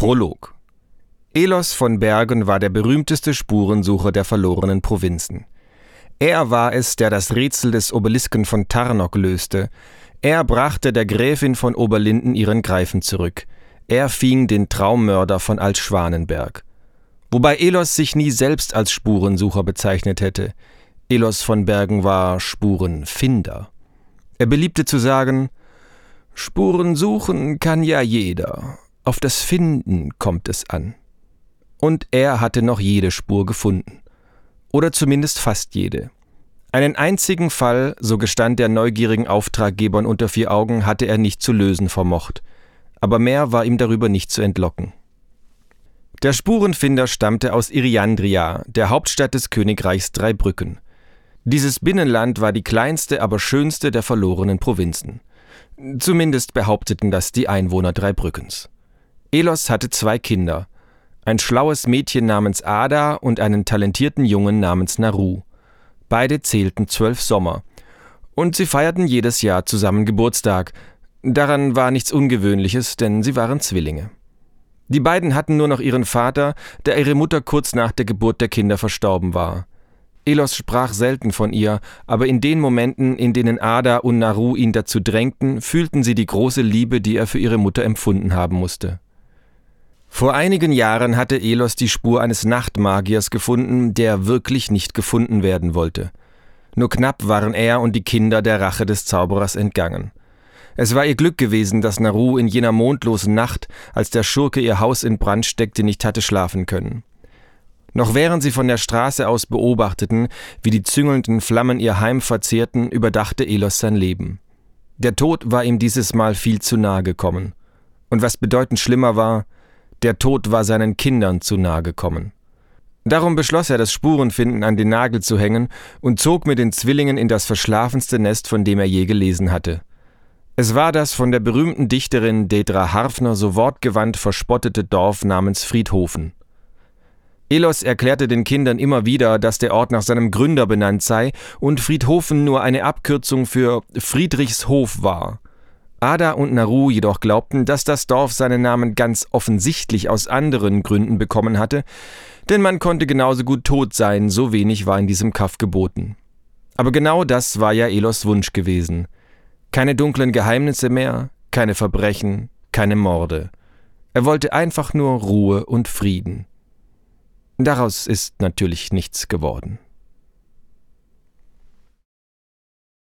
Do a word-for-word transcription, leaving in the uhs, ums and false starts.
Prolog. Elos von Bergen war der berühmteste Spurensucher der verlorenen Provinzen. Er war es, der das Rätsel des Obelisken von Tarnok löste. Er brachte der Gräfin von Oberlinden ihren Greifen zurück. Er fing den Traummörder von Altschwanenberg. Wobei Elos sich nie selbst als Spurensucher bezeichnet hätte. Elos von Bergen war Spurenfinder. Er beliebte zu sagen: Spuren suchen kann ja jeder, auf das Finden kommt es an. Und er hatte noch jede Spur gefunden. Oder zumindest fast jede. Einen einzigen Fall, so gestand der neugierigen Auftraggebern unter vier Augen, hatte er nicht zu lösen vermocht. Aber mehr war ihm darüber nicht zu entlocken. Der Spurenfinder stammte aus Iriandria, der Hauptstadt des Königreichs Dreibrücken. Dieses Binnenland war die kleinste, aber schönste der verlorenen Provinzen. Zumindest behaupteten das die Einwohner Dreibrückens. Elos hatte zwei Kinder, ein schlaues Mädchen namens Ada und einen talentierten Jungen namens Naru. Beide zählten zwölf Sommer. Und sie feierten jedes Jahr zusammen Geburtstag. Daran war nichts Ungewöhnliches, denn sie waren Zwillinge. Die beiden hatten nur noch ihren Vater, da ihre Mutter kurz nach der Geburt der Kinder verstorben war. Elos sprach selten von ihr, aber in den Momenten, in denen Ada und Naru ihn dazu drängten, fühlten sie die große Liebe, die er für ihre Mutter empfunden haben musste. Vor einigen Jahren hatte Elos die Spur eines Nachtmagiers gefunden, der wirklich nicht gefunden werden wollte. Nur knapp waren er und die Kinder der Rache des Zauberers entgangen. Es war ihr Glück gewesen, dass Naru in jener mondlosen Nacht, als der Schurke ihr Haus in Brand steckte, nicht hatte schlafen können. Noch während sie von der Straße aus beobachteten, wie die züngelnden Flammen ihr Heim verzehrten, überdachte Elos sein Leben. Der Tod war ihm dieses Mal viel zu nahe gekommen. Und was bedeutend schlimmer war, der Tod war seinen Kindern zu nahe gekommen. Darum beschloss er, das Spurenfinden an den Nagel zu hängen und zog mit den Zwillingen in das verschlafenste Nest, von dem er je gelesen hatte. Es war das von der berühmten Dichterin Dedra Harfner so wortgewandt verspottete Dorf namens Friedhofen. Elos erklärte den Kindern immer wieder, dass der Ort nach seinem Gründer benannt sei und Friedhofen nur eine Abkürzung für Friedrichshof war. Ada und Naru jedoch glaubten, dass das Dorf seinen Namen ganz offensichtlich aus anderen Gründen bekommen hatte, denn man konnte genauso gut tot sein, so wenig war in diesem Kaff geboten. Aber genau das war ja Elos Wunsch gewesen. Keine dunklen Geheimnisse mehr, keine Verbrechen, keine Morde. Er wollte einfach nur Ruhe und Frieden. Daraus ist natürlich nichts geworden.